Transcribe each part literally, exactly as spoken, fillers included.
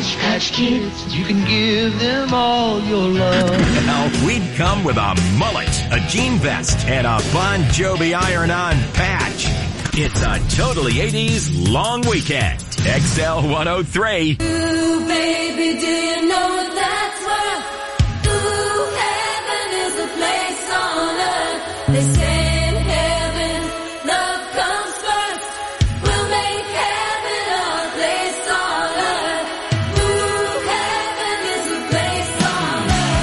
Patch Kids, you can give them all your love. Now, we'd come with a mullet, a jean vest, and a Bon Jovi iron-on patch. It's a totally eighties long weekend. X L one oh three. Ooh, baby, do you know that's where, ooh, heaven is the place on earth. They say in heaven, love comes first. We'll make heaven our place on earth. Ooh, heaven is the place on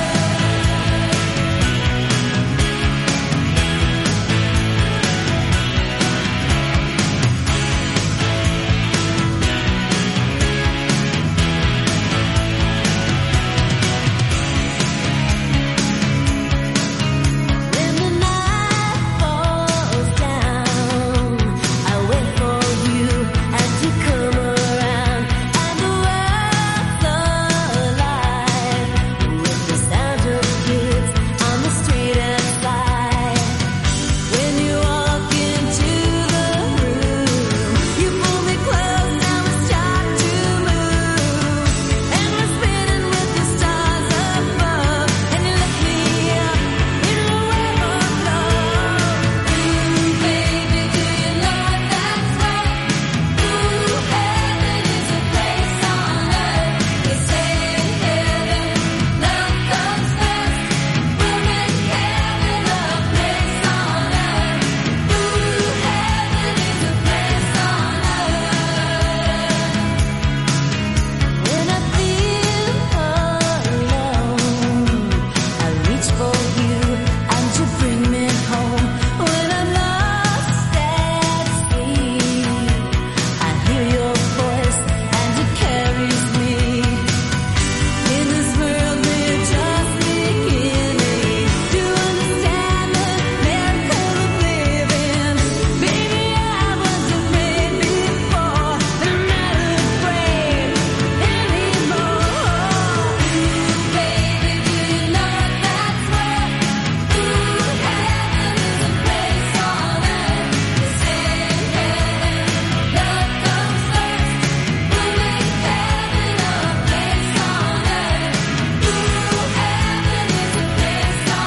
When the night falls down, I wait for you and to come around, and the world's alive with the sound of kids on the street outside. When you walk into the room, you pull me close and we start to move, and we're spinning with the stars above, and you lift me up in a web of love. Ooh, baby, do you know that's right? Ooh, heaven is a place on earth. They say in heaven, love comes first. We'll make heaven a place on earth. Ooh, heaven is a place on earth. When I feel alone, I reach for you and you bring me home. When I'm lost at sea, I hear your voice and it carries me. In this world we're just beginning to understand the miracle of living. Baby, I was afraid before, but I'm not afraid anymore. Baby, do you know that's where, ooh, heaven is a place on earth. They say in heaven, love comes first. We'll make heaven a place on earth. Ooh, heaven is a place on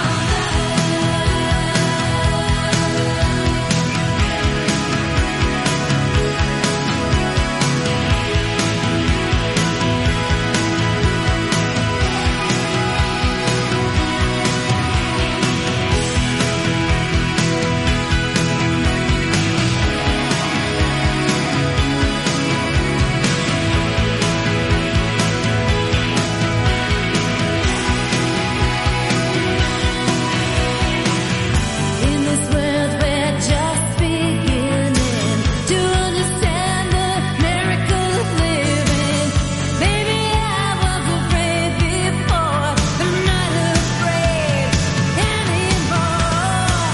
In this world we're just beginning to understand the miracle of living. Baby, I was afraid before, but I'm not afraid anymore.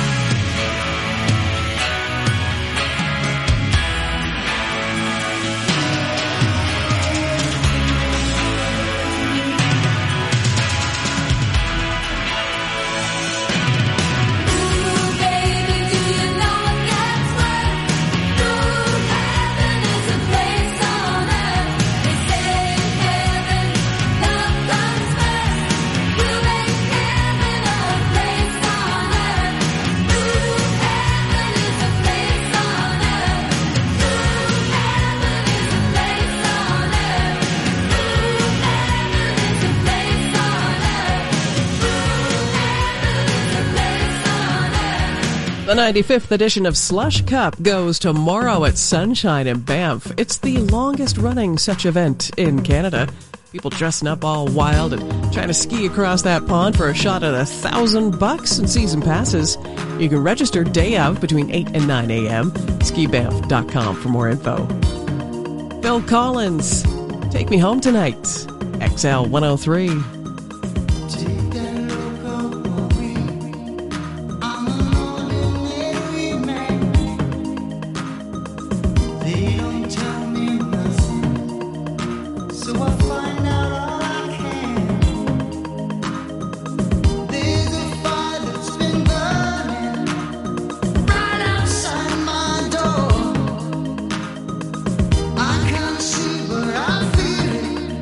Ooh, baby, do you know that's where, ooh, heaven is a place on earth. They say in heaven, love comes first. We'll make heaven a place on earth. Ooh, heaven is a place on earth. Ooh, heaven is a place on earth. Ooh, heaven is a place on earth. Ooh, heaven is a place on earth. The ninety-fifth edition of Slush Cup goes tomorrow at Sunshine in Banff. It's the longest running such event in Canada. People dressing up all wild and trying to ski across that pond for a shot at a thousand bucks in season passes. You can register day of between eight and nine a.m. ski banff dot com for more info. Phil Collins, Take Me Home Tonight. X L one oh three. I can't see, but I feel it.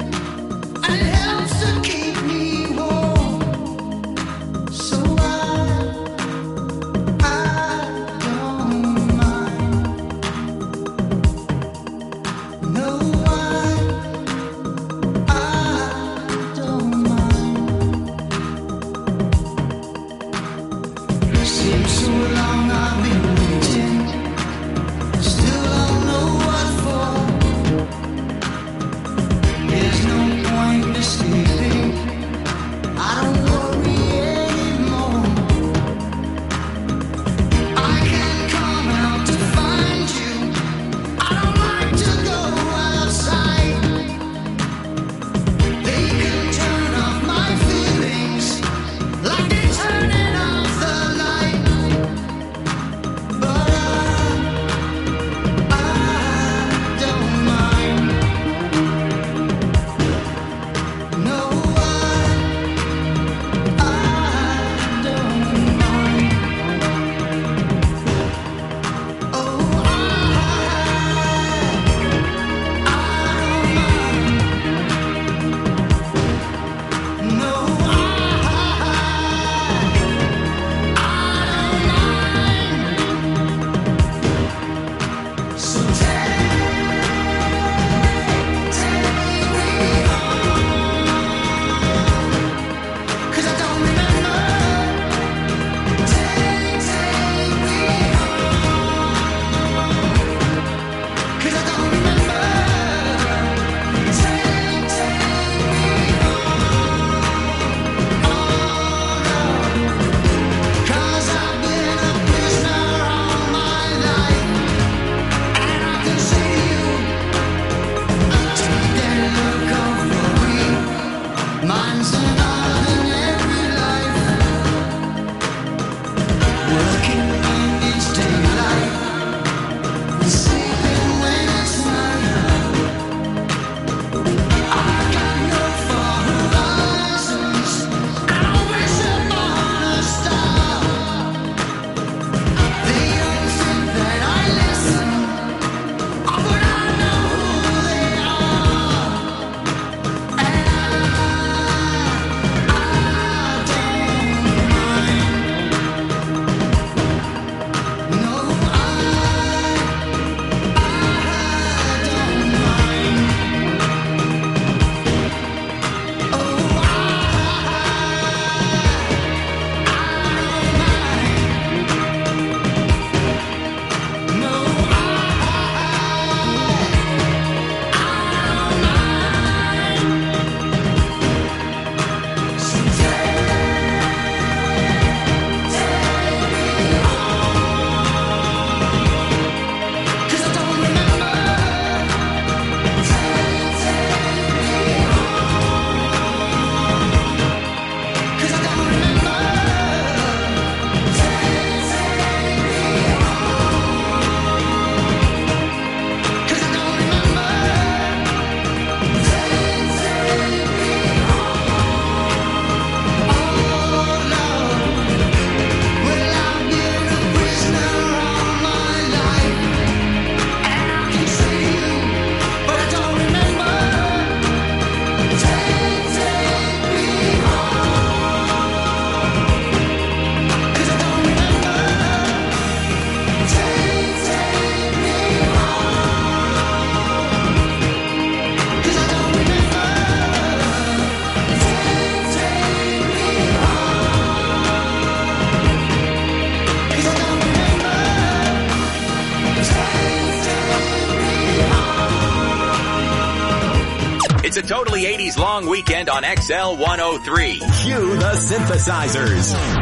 totally eighties long weekend on X L one oh three. Cue the synthesizers.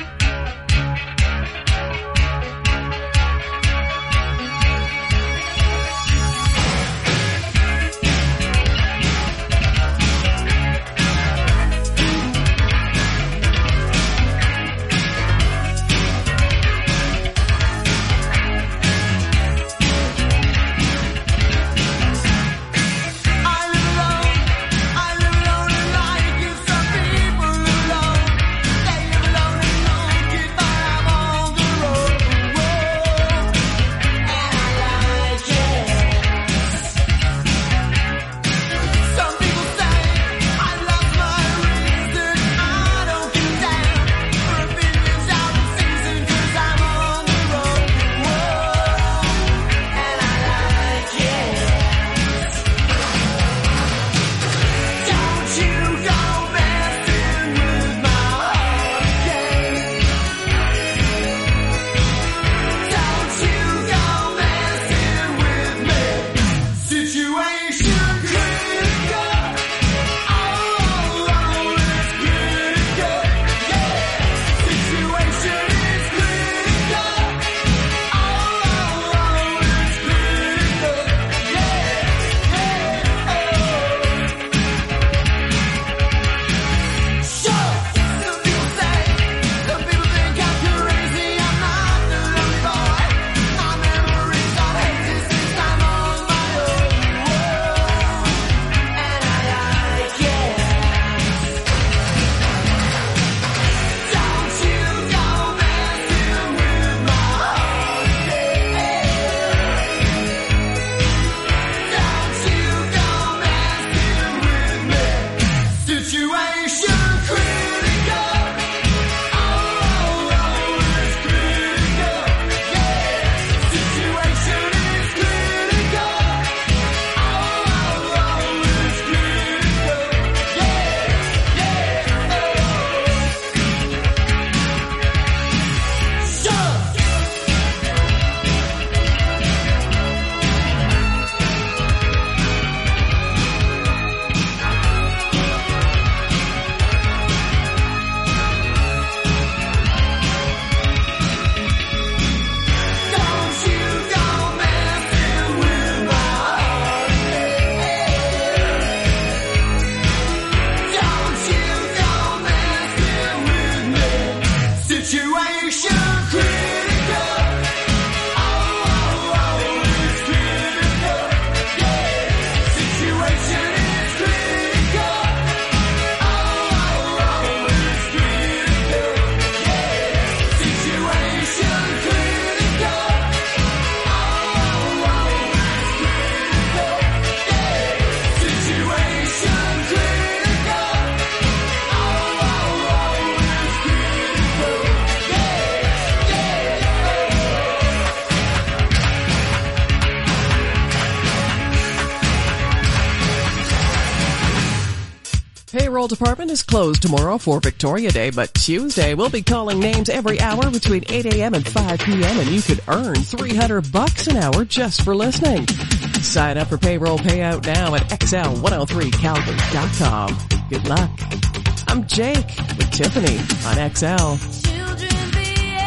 Payroll department is closed tomorrow for Victoria Day, but Tuesday we'll be calling names every hour between eight a.m. and five p.m. and you could earn three hundred bucks an hour just for listening. Sign up for payroll payout now at X L one oh three Calgary dot com. Good luck. I'm Jake with Tiffany on X L. Children behave.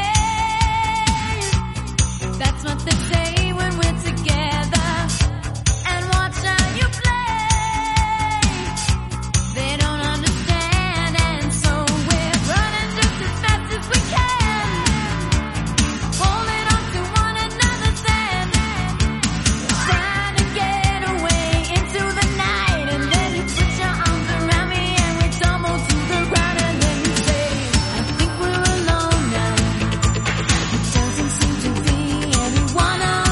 That's what they say when we're together. And watch how you play. They don't understand, and so we're running just as fast as we can. Holding on to one another's hand. Trying to get away into the night. And then you put your arms around me and we tumble to the ground. And then you say, I think we're alone now. It doesn't seem to be anyone else.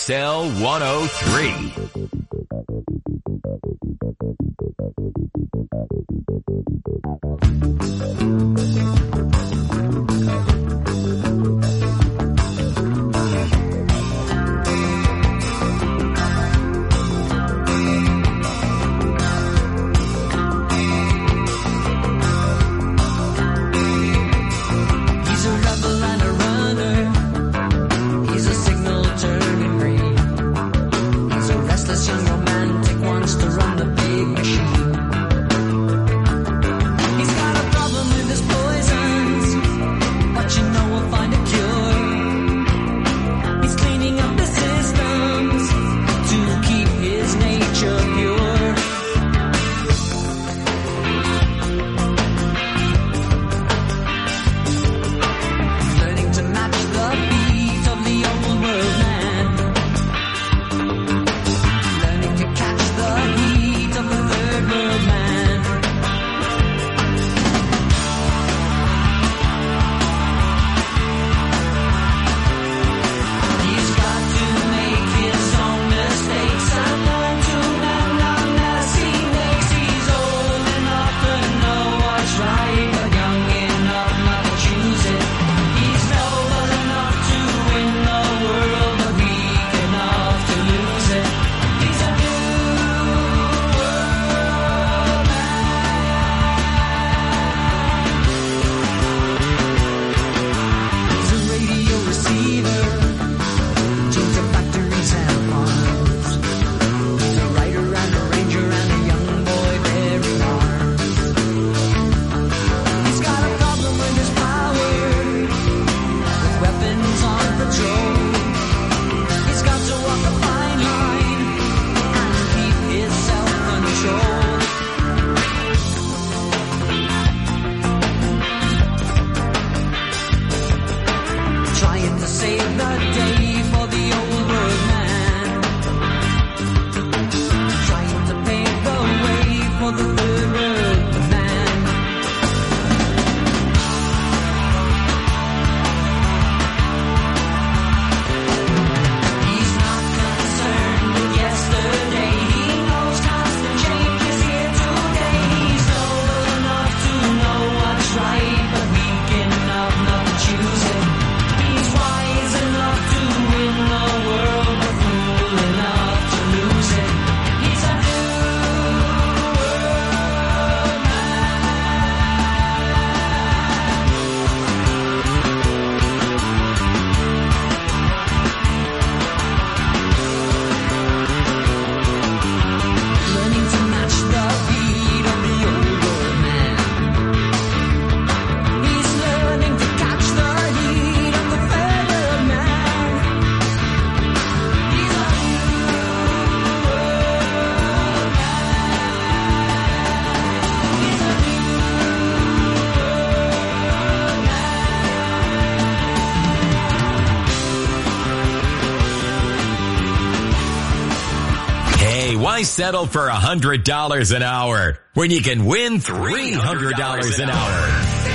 X L one oh three. Why settle for one hundred dollars an hour when you can win three hundred dollars an hour?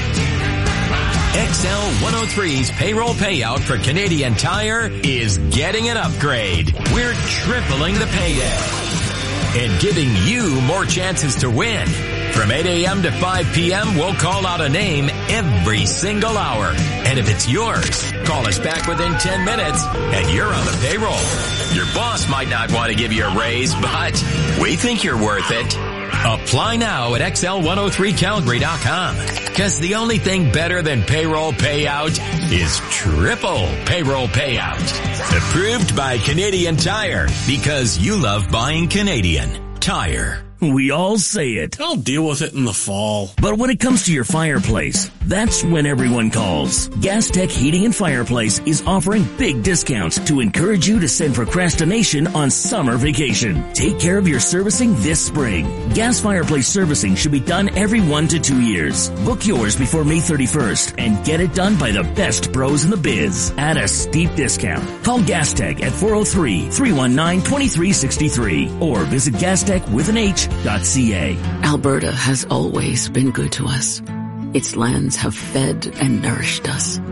X L one oh three's payroll payout for Canadian Tire is getting an upgrade. We're tripling the payday and giving you more chances to win. From eight a.m. to five p.m., we'll call out a name every single hour. And if it's yours, call us back within ten minutes and you're on the payroll. Your boss might not want to give you a raise, but we think you're worth it. Apply now at X L one oh three Calgary dot com. Because the only thing better than payroll payout is triple payroll payout. Approved by Canadian Tire, because you love buying Canadian Tire. We all say it. I'll deal with it in the fall. But when it comes to your fireplace, that's when everyone calls. Gas Tech Heating and Fireplace is offering big discounts to encourage you to send procrastination on summer vacation. Take care of your servicing this spring. Gas fireplace servicing should be done every one to two years. Book yours before May thirty-first and get it done by the best pros in the biz at a steep discount. Call Gas Tech at four oh three, three one nine, two three six three or visit gastech with an H .ca. Alberta has always been good to us. Its lands have fed and nourished us.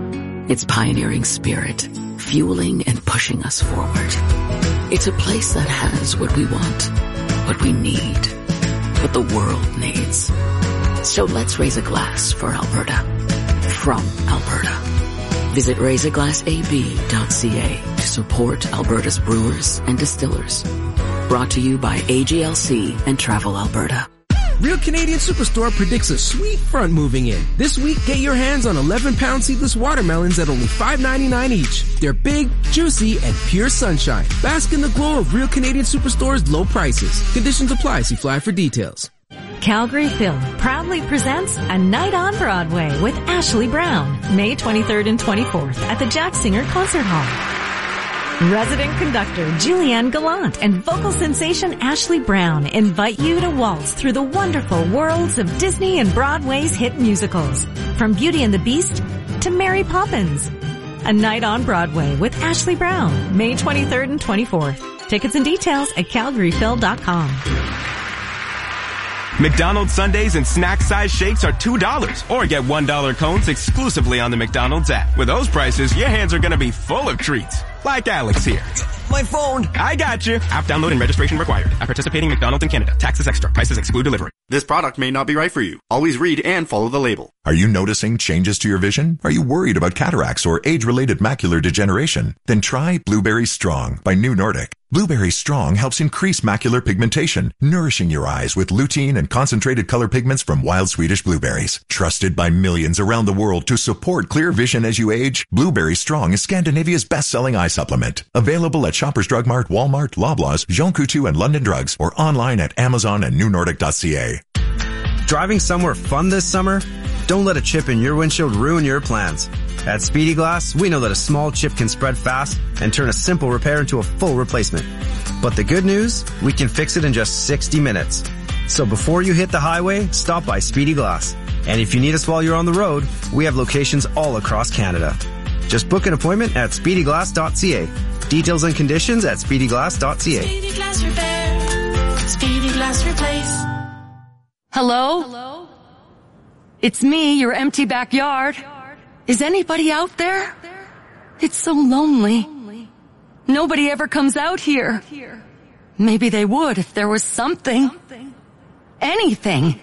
its pioneering spirit, fueling and pushing us forward. It's a place that has what we want, what we need, what the world needs. So let's raise a glass for Alberta. From Alberta. Visit raise a glass a b dot c a to support Alberta's brewers and distillers. Brought to you by A G L C and Travel Alberta. Real Canadian Superstore predicts a sweet front moving in. This week, get your hands on eleven pound seedless watermelons at only five ninety-nine each. They're big, juicy, and pure sunshine. Bask in the glow of Real Canadian Superstore's low prices. Conditions apply. See flyer for details. Calgary Film proudly presents A Night on Broadway with Ashley Brown, May twenty-third and twenty-fourth at the Jack Singer Concert Hall. Resident conductor Julianne Gallant and vocal sensation Ashley Brown invite you to waltz through the wonderful worlds of Disney and Broadway's hit musicals, from Beauty and the Beast to Mary Poppins. A Night on Broadway with Ashley Brown, May twenty-third and twenty-fourth. Tickets and details at calgary phil dot com. McDonald's sundaes and snack-size shakes are two dollars, or get one dollar cones exclusively on the McDonald's app. With those prices, your hands are going to be full of treats. Like Alex here. My phone. I got you. App download and registration required. At participating McDonald's in Canada. Taxes extra. Prices exclude delivery. This product may not be right for you. Always read and follow the label. Are you noticing changes to your vision? Are you worried about cataracts or age-related macular degeneration? Then try Blueberry Strong by New Nordic. Blueberry Strong helps increase macular pigmentation, nourishing your eyes with lutein and concentrated color pigments from wild Swedish blueberries. Trusted by millions around the world to support clear vision as you age, Blueberry Strong is Scandinavia's best-selling eye supplement. Available at Shoppers Drug Mart, Walmart, Loblaws, Jean Coutu, and London Drugs, or online at Amazon and new nordic dot c a. Driving somewhere fun this summer? Don't let a chip in your windshield ruin your plans. At Speedy Glass, we know that a small chip can spread fast and turn a simple repair into a full replacement. But the good news, we can fix it in just sixty minutes. So before you hit the highway, stop by Speedy Glass. And if you need us while you're on the road, we have locations all across Canada. Just book an appointment at speedy glass dot c a. Details and conditions at speedy glass dot c a. Speedy Glass Repair. Speedy Glass Replace. Hello? Hello? It's me, your empty backyard. Is anybody out there? It's so lonely. Nobody ever comes out here. Maybe they would if there was something. Anything.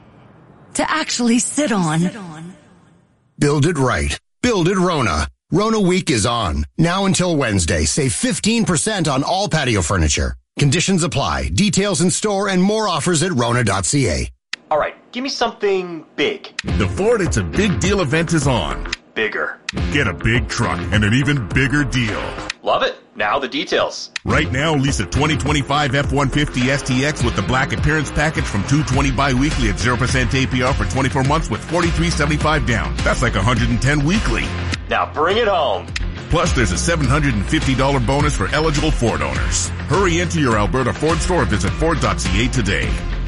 To actually sit on. Build it right. Build it Rona. Rona Week is on. Now until Wednesday, save fifteen percent on all patio furniture. Conditions apply. Details in store and more offers at rona dot c a. All right, give me something big. The Ford It's a Big Deal event is on. Bigger. Get a big truck and an even bigger deal. Love it. Now the details. Right now, lease a twenty twenty-five F one fifty S T X with the black appearance package from two hundred twenty bi-weekly at zero percent A P R for twenty-four months with forty-three seventy-five down. That's like one hundred ten weekly. Now bring it home. Plus, there's a seven hundred fifty dollars bonus for eligible Ford owners. Hurry into your Alberta Ford store or visit ford dot c a today.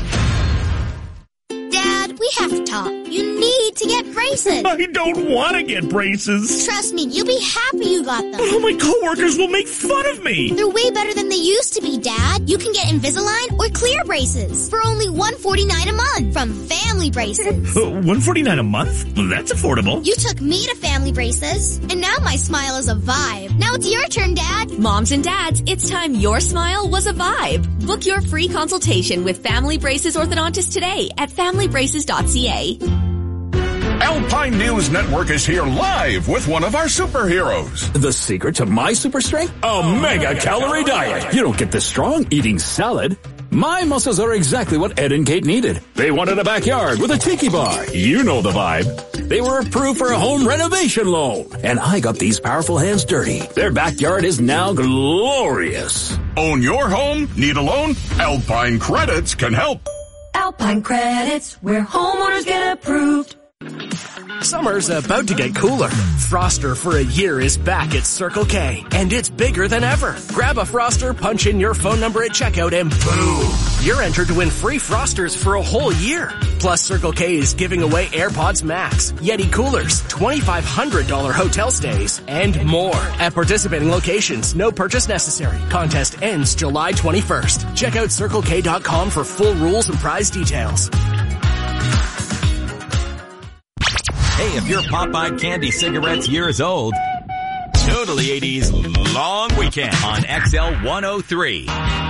Dad, we have to talk. You need to get braces. I don't want to get braces. Trust me, you'll be happy you got them. Oh, my coworkers will make fun of me. They're way better than they used to be, Dad. You can get Invisalign or clear braces for only one hundred forty-nine dollars a month from Family Braces. Uh, one hundred forty-nine dollars a month? Well, that's affordable. You took me to Family Braces, and now my smile is a vibe. Now it's your turn, Dad. Moms and dads, it's time your smile was a vibe. Book your free consultation with Family Braces Orthodontist today at family braces dot c a. Alpine News Network is here live with one of our superheroes. The secret to my super strength? A oh, mega calorie diet. You don't get this strong eating salad. My muscles are exactly what Ed and Kate needed. They wanted a backyard with a tiki bar. You know the vibe. They were approved for a home renovation loan. And I got these powerful hands dirty. Their backyard is now glorious. Own your home? Need a loan? Alpine Credits can help. Alpine Credits, where homeowners get approved. Summer's about to get cooler. Froster for a year is back at Circle K, and it's bigger than ever. Grab a Froster, punch in your phone number at checkout, and boom! You're entered to win free Frosters for a whole year. Plus, Circle K is giving away AirPods Max, Yeti coolers, twenty-five hundred dollars hotel stays, and more. At participating locations, no purchase necessary. Contest ends July twenty-first. Check out circle k dot com for full rules and prize details. Hey, Hey, if your Popeye candy cigarette's years old, Totally eighties Long Weekend on X L one oh three.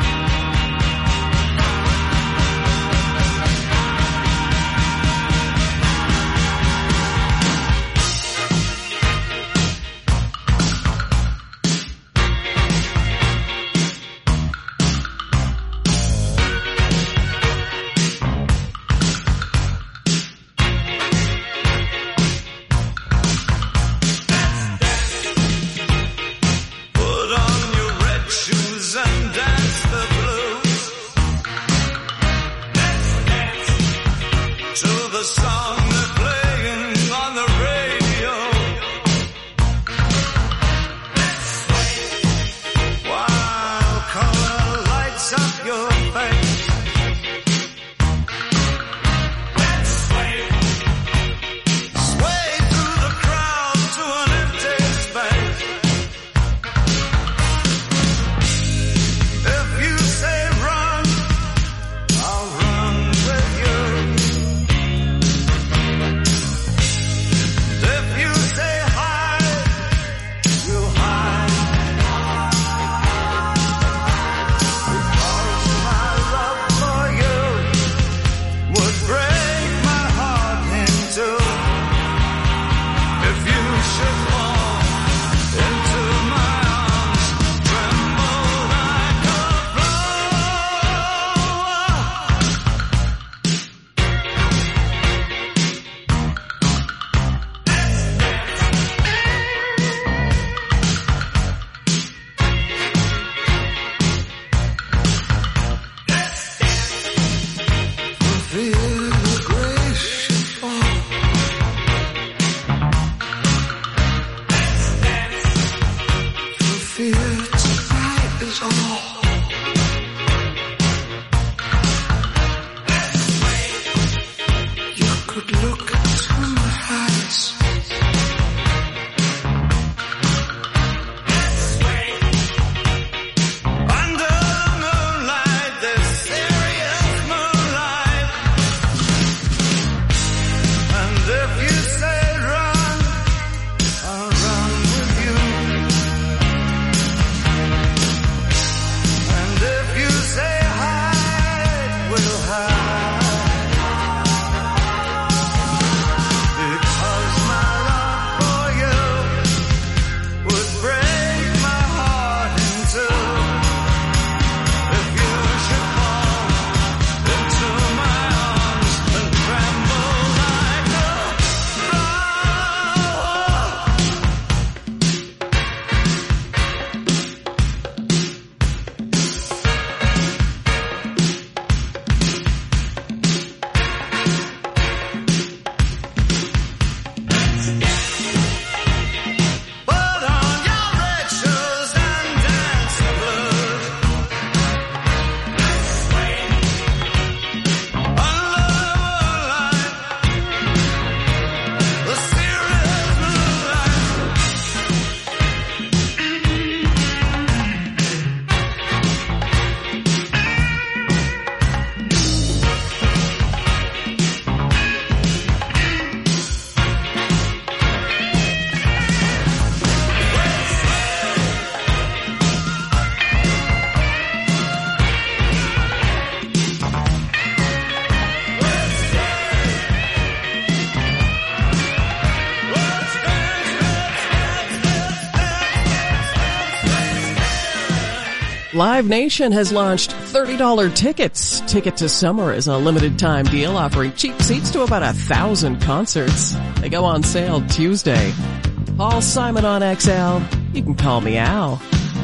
Live Nation has launched thirty dollars tickets. Ticket to Summer is a limited time deal offering cheap seats to about a thousand concerts. They go on sale Tuesday. Paul Simon on X L. You can call me Al.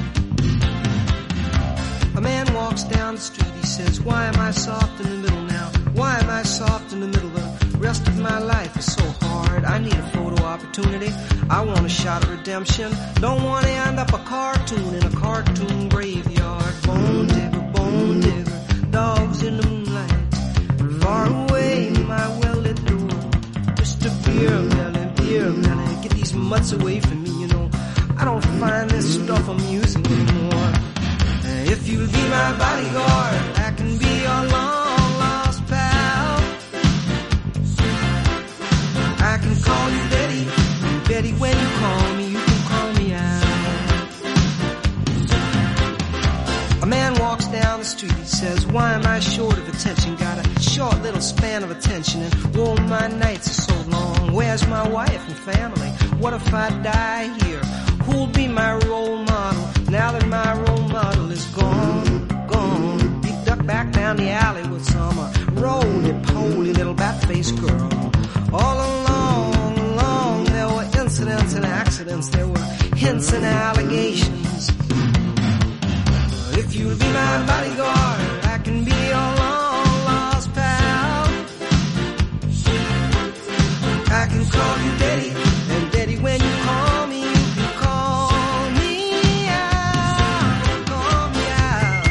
A man walks down the street, he says, why am I soft in the middle now? Why am I soft in the middle? The rest of my life is so hard. I need a photo opportunity. I want a shot of redemption. Don't want to end up a cartoon in a cartoon graveyard. Bone digger, bone digger, dogs in the moonlight. Far away, my well-lit door. Mister Beer Melly, Beer Melly, get these mutts away from me, you know. I don't find this stuff amusing anymore. If you'll be my bodyguard, I can be your long-lost pal. I can call you Betty, Betty, when you call me, you can call me out. A man walks down the street, he says, why am I short of attention? Got a short little span of attention, and whoa, my nights are so long. Where's my wife and family? What if I die here? Who'll be my role model now that my role model is gone, gone? He ducked back down the alley with some uh, roly-poly little bat-faced girl. All along, along, there were incidents and accidents, there were hints and allegations. If you'll be my bodyguard, I can be your long-lost pal. I can call you Daddy, and Daddy, when you call me, you can call me out, call me out.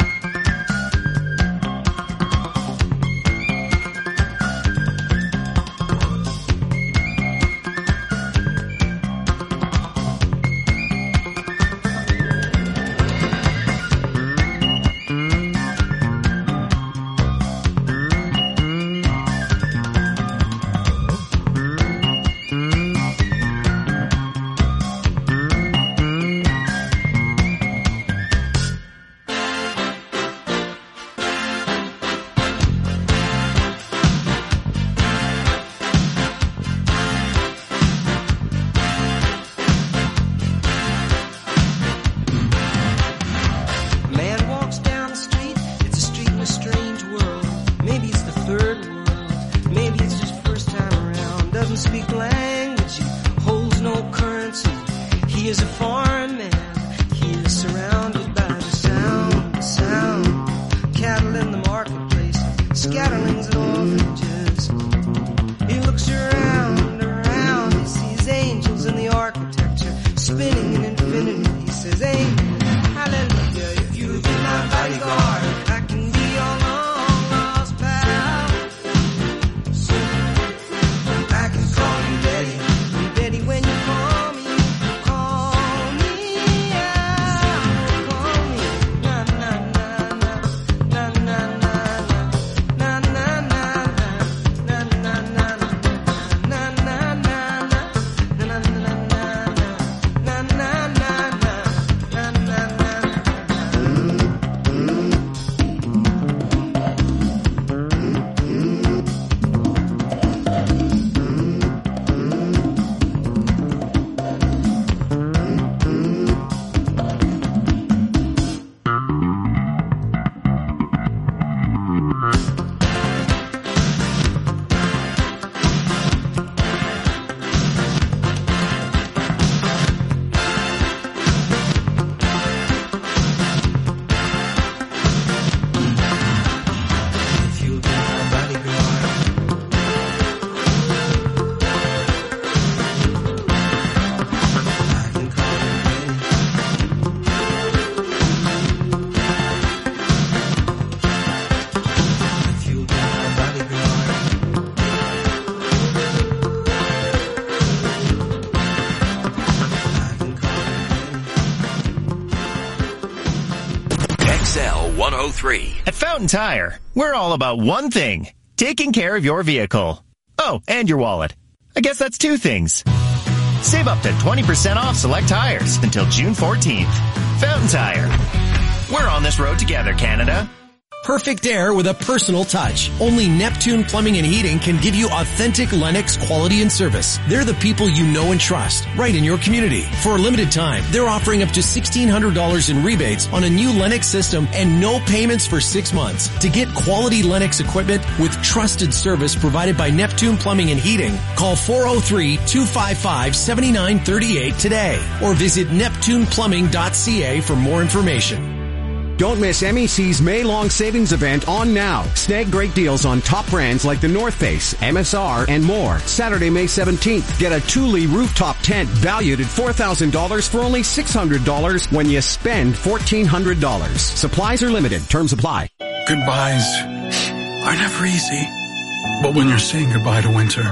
one oh three. At Fountain Tire, we're all about one thing, taking care of your vehicle. Oh, and your wallet. I guess that's two things. Save up to twenty percent off select tires until June fourteenth. Fountain Tire. We're on this road together, Canada. Perfect air with a personal touch. Only Neptune Plumbing and Heating can give you authentic Lennox quality and service. They're the people you know and trust, right in your community. For a limited time, they're offering up to sixteen hundred dollars in rebates on a new Lennox system and no payments for six months. To get quality Lennox equipment with trusted service provided by Neptune Plumbing and Heating, call four oh three, two five five, seven nine three eight today or visit neptune plumbing dot c a for more information. Don't miss M E C's May-long savings event on now. Snag great deals on top brands like the North Face, M S R, and more. Saturday, May seventeenth. Get a Thule rooftop tent valued at four thousand dollars for only six hundred dollars when you spend fourteen hundred dollars. Supplies are limited. Terms apply. Goodbyes are never easy. But when you're saying goodbye to winter,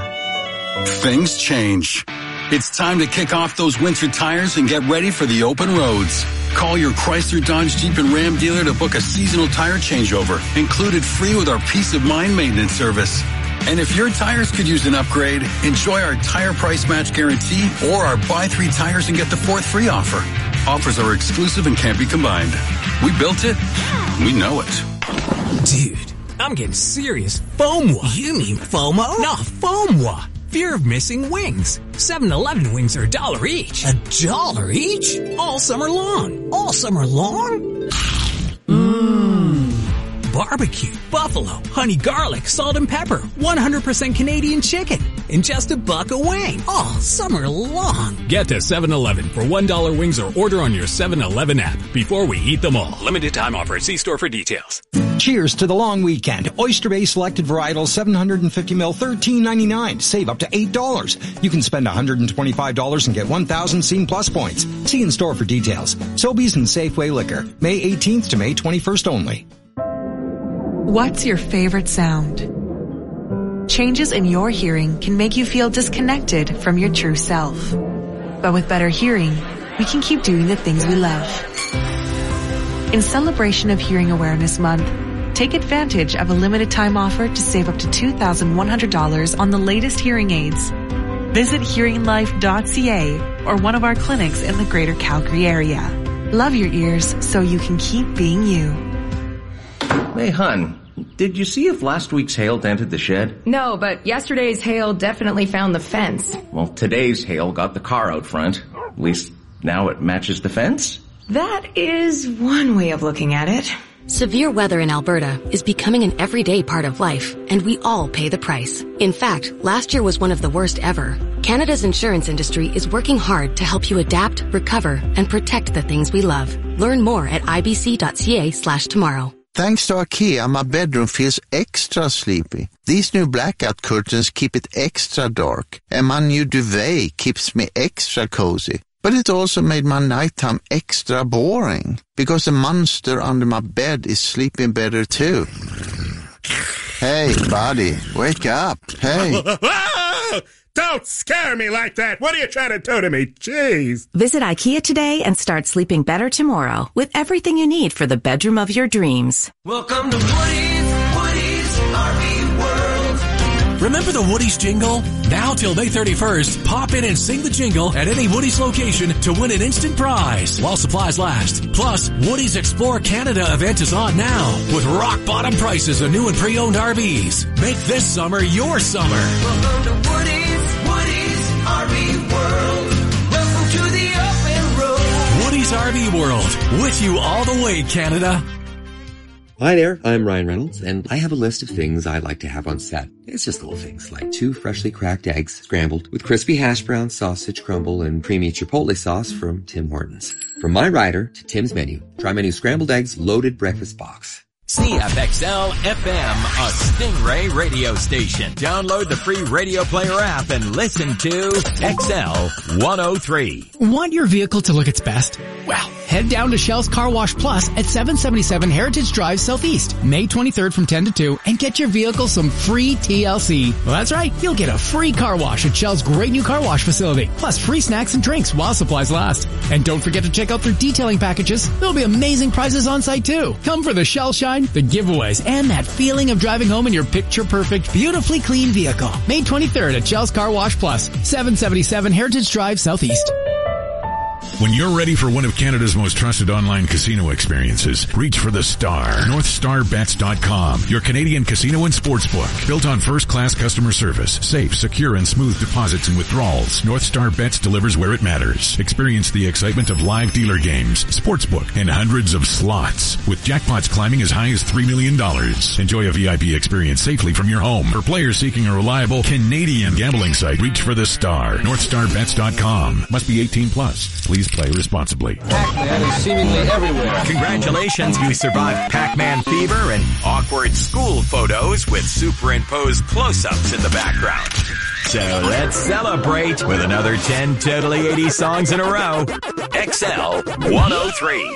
things change. It's time to kick off those winter tires and get ready for the open roads. Call your Chrysler, Dodge, Jeep, and Ram dealer to book a seasonal tire changeover, included free with our Peace of Mind maintenance service. And if your tires could use an upgrade, enjoy our tire price match guarantee or our buy three tires and get the fourth free offer. Offers are exclusive and can't be combined. We built it. We know it. Dude, I'm getting serious FOMO. You mean FOMO? No, FOMO. Fear of missing wings. seven eleven wings are a dollar each. A dollar each? All summer long. All summer long? Mmm. Barbecue, buffalo, honey garlic, salt and pepper, one hundred percent Canadian chicken, and just a buck a wing. All summer long. Get to seven eleven for one dollar wings or order on your seven eleven app before we eat them all. Limited time offer. See store for details. Cheers to the long weekend. Oyster Bay Selected Varietal seven hundred fifty milliliters, thirteen ninety-nine. Save up to eight dollars. You can spend one hundred twenty-five dollars and get one thousand Scene Plus points. See in store for details. Sobeys and Safeway Liquor. May eighteenth to May twenty-first only. What's your favorite sound? Changes in your hearing can make you feel disconnected from your true self. But with better hearing, we can keep doing the things we love. In celebration of Hearing Awareness Month, take advantage of a limited time offer to save up to two thousand one hundred dollars on the latest hearing aids. Visit hearing life dot c a or one of our clinics in the greater Calgary area. Love your ears so you can keep being you. Hey, hun, did you see if last week's hail dented the shed? No, but yesterday's hail definitely found the fence. Well, today's hail got the car out front. At least now it matches the fence. That is one way of looking at it. Severe weather in Alberta is becoming an everyday part of life, and we all pay the price. In fact, last year was one of the worst ever. Canada's insurance industry is working hard to help you adapt, recover, and protect the things we love. Learn more at ibc.ca slash tomorrow. Thanks to IKEA, my bedroom feels extra sleepy. These new blackout curtains keep it extra dark, and my new duvet keeps me extra cozy. But it also made my nighttime extra boring, because the monster under my bed is sleeping better too. Hey, buddy, wake up. Hey. Don't scare me like that. What are you trying to do to me? Jeez. Visit IKEA today and start sleeping better tomorrow with everything you need for the bedroom of your dreams. Welcome to Woody's, Woody's R V World. Remember the Woody's jingle? Now till May thirty-first, pop in and sing the jingle at any Woody's location to win an instant prize while supplies last. Plus, Woody's Explore Canada event is on now with rock bottom prices on new and pre-owned R Vs. Make this summer your summer. Welcome to Woody's, Woody's R V World. Welcome to the open road. Woody's R V World, with you all the way, Canada. Hi there, I'm Ryan Reynolds, and I have a list of things I like to have on set. It's just little things like two freshly cracked eggs scrambled with crispy hash brown, sausage crumble, and creamy chipotle sauce from Tim Hortons. From my rider to Tim's menu, try my new scrambled eggs loaded breakfast box. C F X L F M, a Stingray radio station. Download the free Radio Player app and listen to X L one oh three. Want your vehicle to look its best? Well, head down to Shell's Car Wash Plus at seven seventy-seven Heritage Drive Southeast, May twenty-third from ten to two, and get your vehicle some free T L C. Well, that's right. You'll get a free car wash at Shell's great new car wash facility, plus free snacks and drinks while supplies last. And don't forget to check out their detailing packages. There'll be amazing prizes on site too. Come for the Shell Shine, the giveaways, and that feeling of driving home in your picture-perfect, beautifully clean vehicle. May twenty-third at Shell's Car Wash Plus, seven seventy-seven Heritage Drive Southeast. When you're ready for one of Canada's most trusted online casino experiences, reach for the star. North Star Bets dot com, your Canadian casino and sportsbook. Built on first-class customer service, safe, secure, and smooth deposits and withdrawals, North Star Bets delivers where it matters. Experience the excitement of live dealer games, sportsbook, and hundreds of slots. With jackpots climbing as high as three million dollars. Enjoy a V I P experience safely from your home. For players seeking a reliable Canadian gambling site, reach for the star. North Star Bets dot com. Must be eighteen plus. Please play responsibly. Pac-Man is seemingly everywhere. Congratulations, you survived Pac-Man fever and awkward school photos with superimposed close-ups in the background. So let's celebrate with another ten Totally eighty songs in a row. X L one oh three.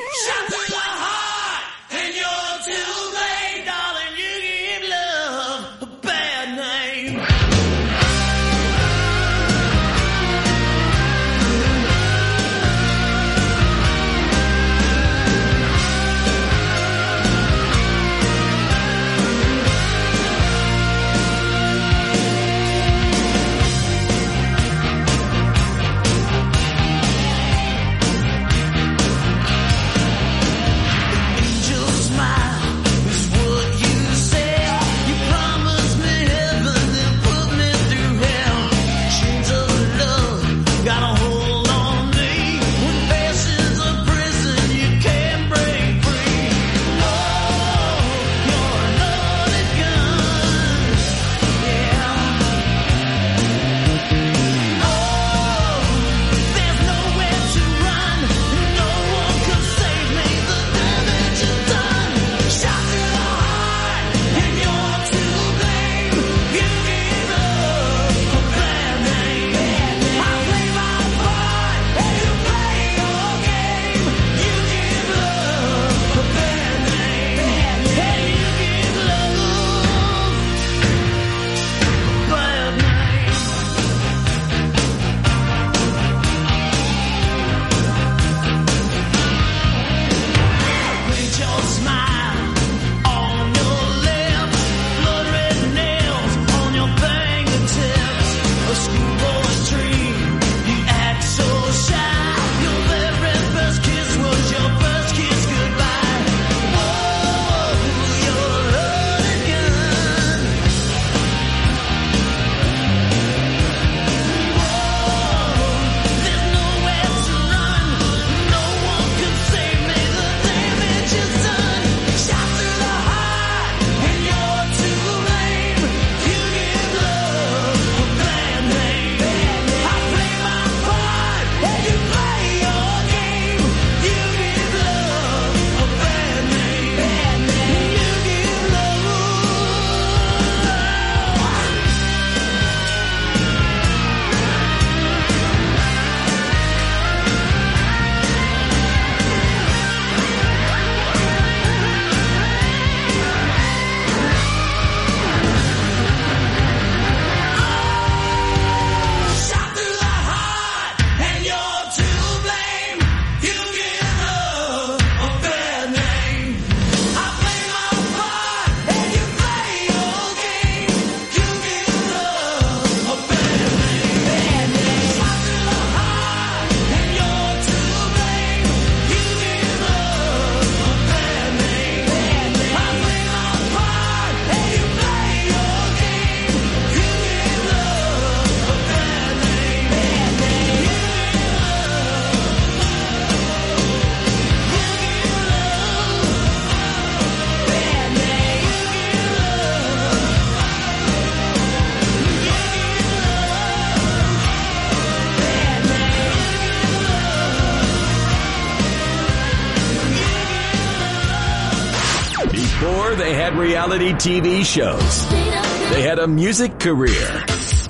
Before they had reality T V shows, they had a music career.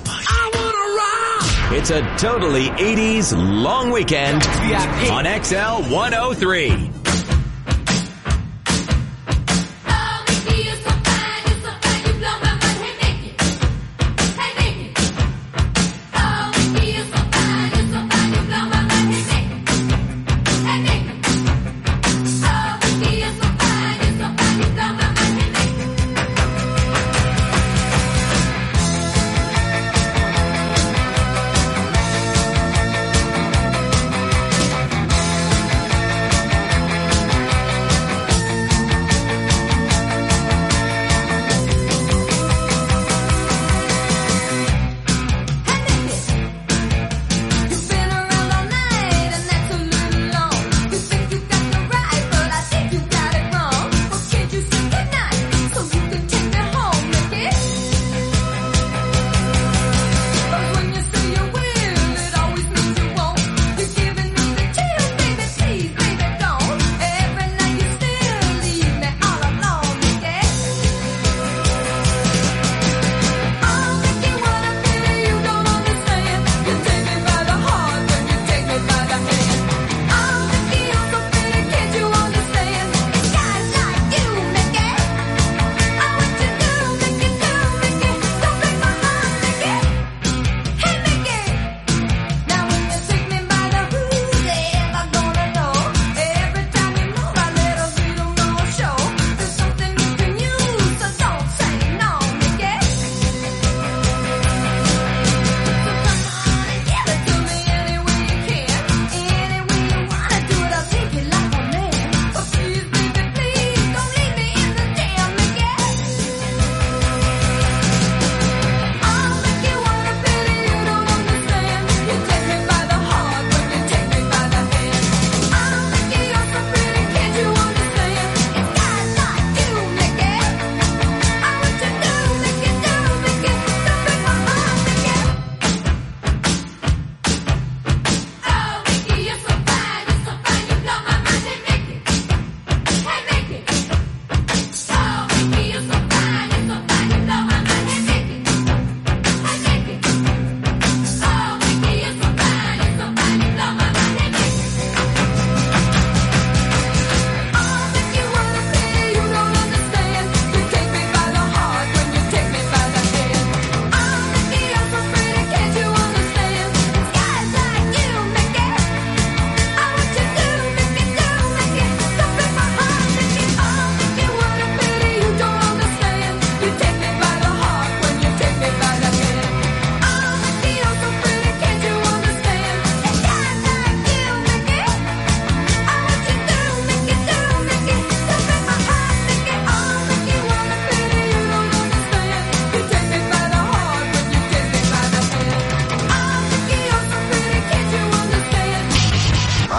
It's a totally eighties long weekend on X L one oh three.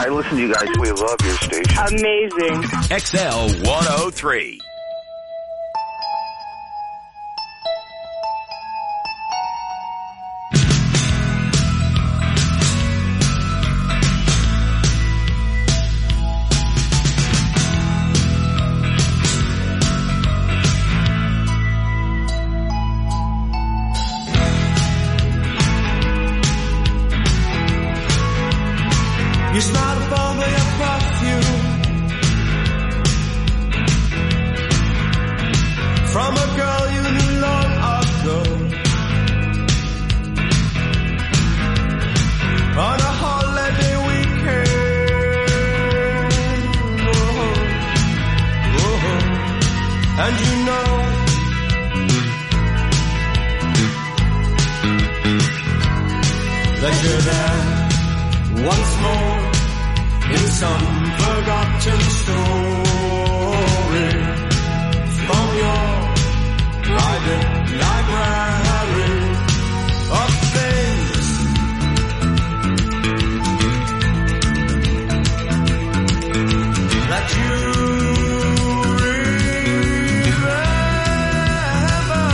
I listen to you guys. We love your station. Amazing. X L one oh three. You smile upon my perfume from a girl you knew long ago. On a holiday weekend, oh, oh, and you know that you're there once more. In some forgotten story from your private library of things that you remember.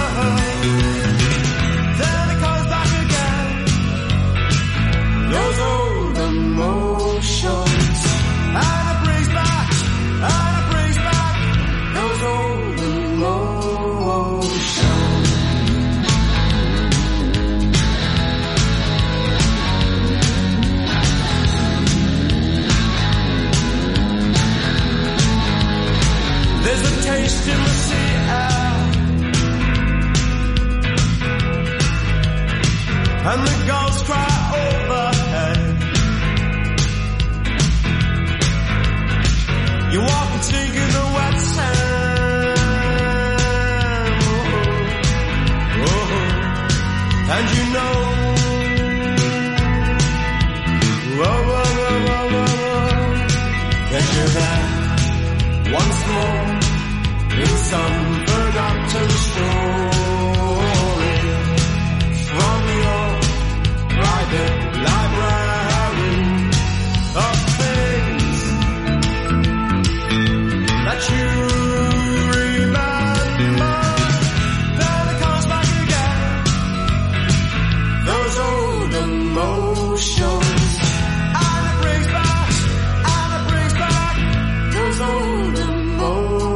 Then it comes back again, those old emotions. And it brings back, and it brings back those old emotions. There's a taste in the sea air, and the gulls cry overhead. You walk and sink in the wet sand, oh, oh, and you know, oh, oh, oh, oh, oh, that you're there once more in some forgotten story from your private library of things that you remember. Then it comes back again, those old emotions. And it brings back, and it brings back those old emotions.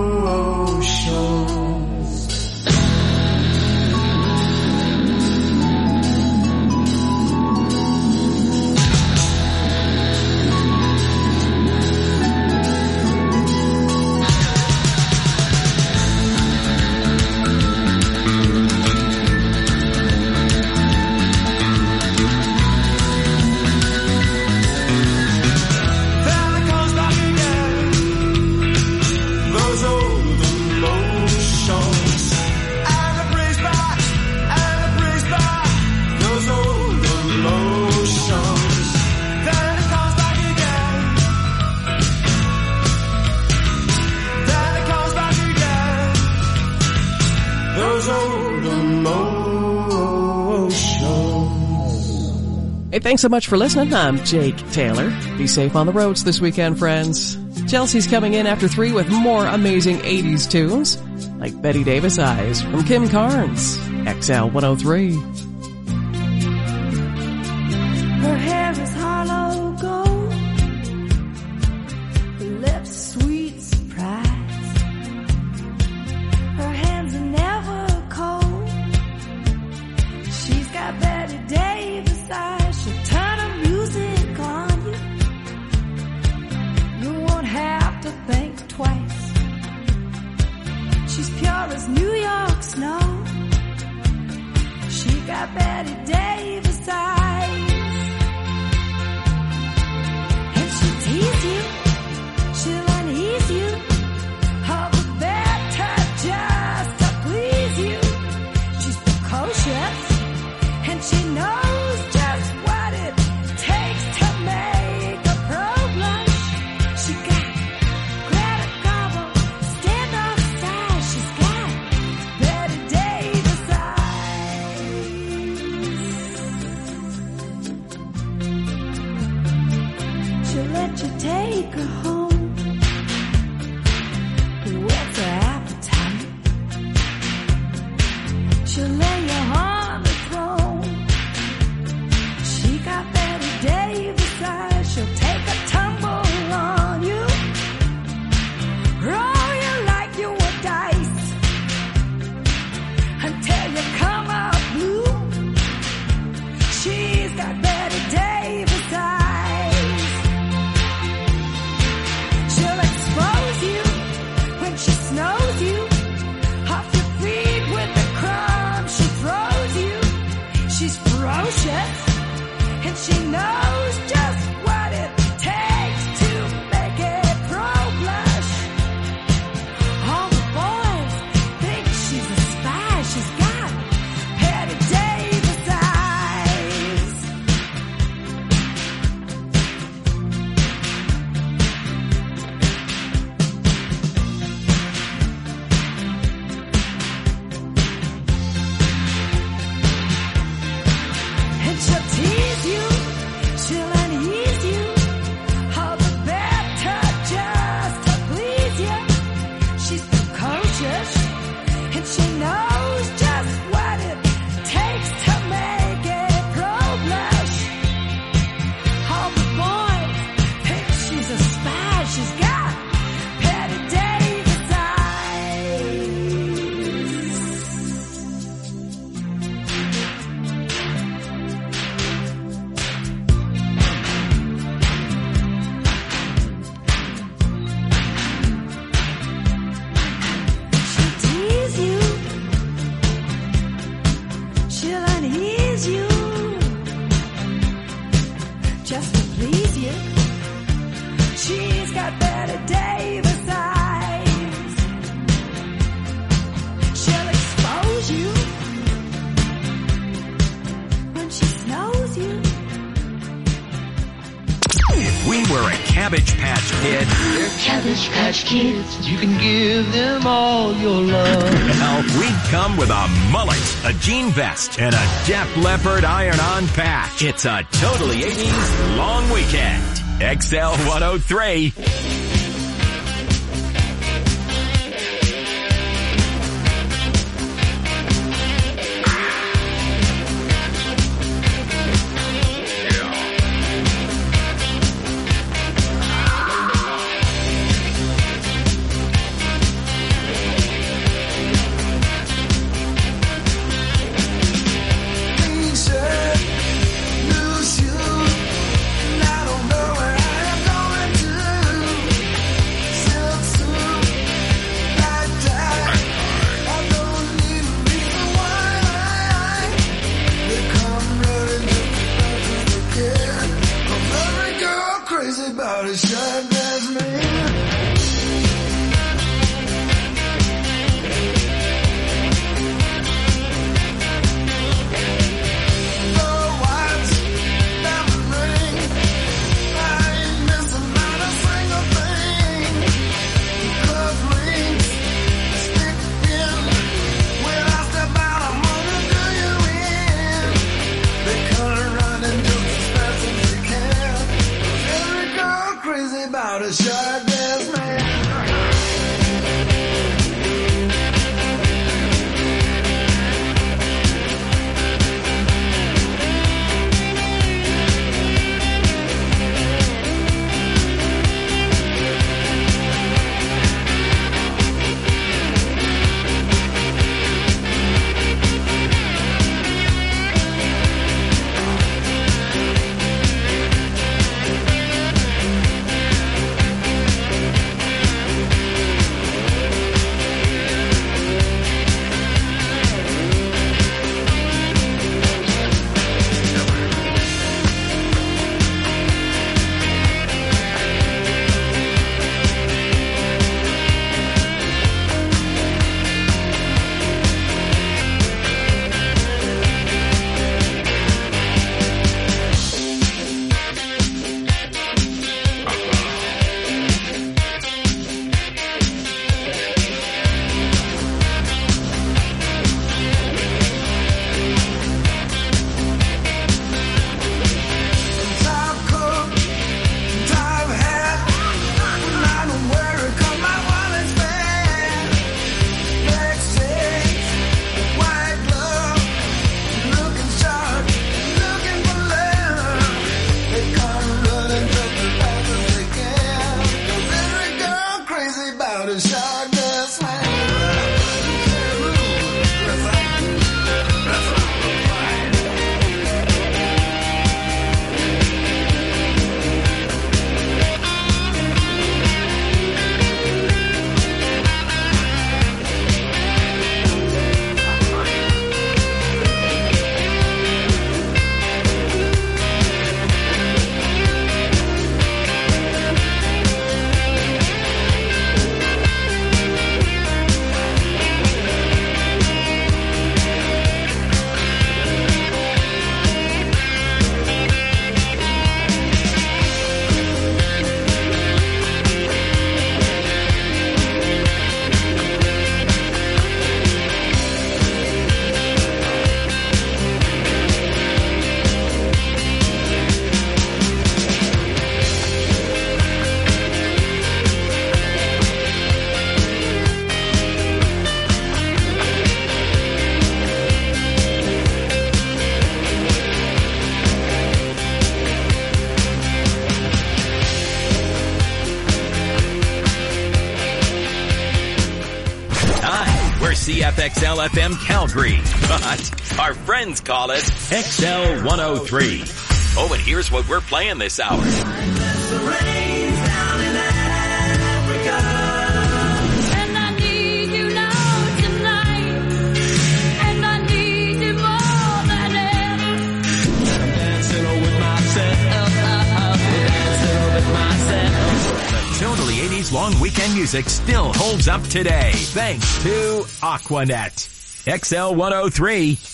Hey, thanks so much for listening. I'm Jake Taylor. Be safe on the roads this weekend, friends. Chelsea's coming in after three with more amazing eighties tunes, like Betty Davis Eyes from Kim Carnes. X L one oh three. Her hair is hollow gold, her lips sweet surprise. Her hands are never cold. She's got Betty Davis eyes. She'll turn her music on you. You won't have to think twice. She's pure as New York snow. She got Betty Davis eyes. And she'll tease you, she'll unease you, all the better just to please you. She's precocious, and she knows just what it takes to make a pro blush. She got Greta Garbo, standoff style. She's got Betty Davis eyes. won't you take her home? What's her appetite? She'll lay you on the throne. She got Betty Davis eyes. She'll take a tumble on you, roll you like you were dice until you come up blue. She's got Betty Davis eyes. She'll expose you when she snows you off your feet with the crumbs she throws you. She's ferocious and she knows just what it takes to make it pro blush. All the boys think she's a spy. She's got Betty Davis eyes. And she'll tease you, she'll unease you, all the better just to please you. She's precocious, and she knows just what it takes to make it pro blush. All the boys think she's a spy. She's got Betty Davis eyes. She'll tease you, she'll unease you, just to please you. She's got Betty Davis eyes. She'll expose you when she snows you. If we were a Cabbage Patch Kid, They're Cabbage Patch Kids. You can give them all your love. well, we'd come with a mullet, a jean vest, and a Def Leppard iron-on patch. It's a totally eighties long weekend. X L one oh three. C F X L F M Calgary, but our friends call it X L one oh three. Oh, and here's what we're playing this hour. Totally eighties long weekend music still holds up today, thanks to Aquanet. X L one oh three.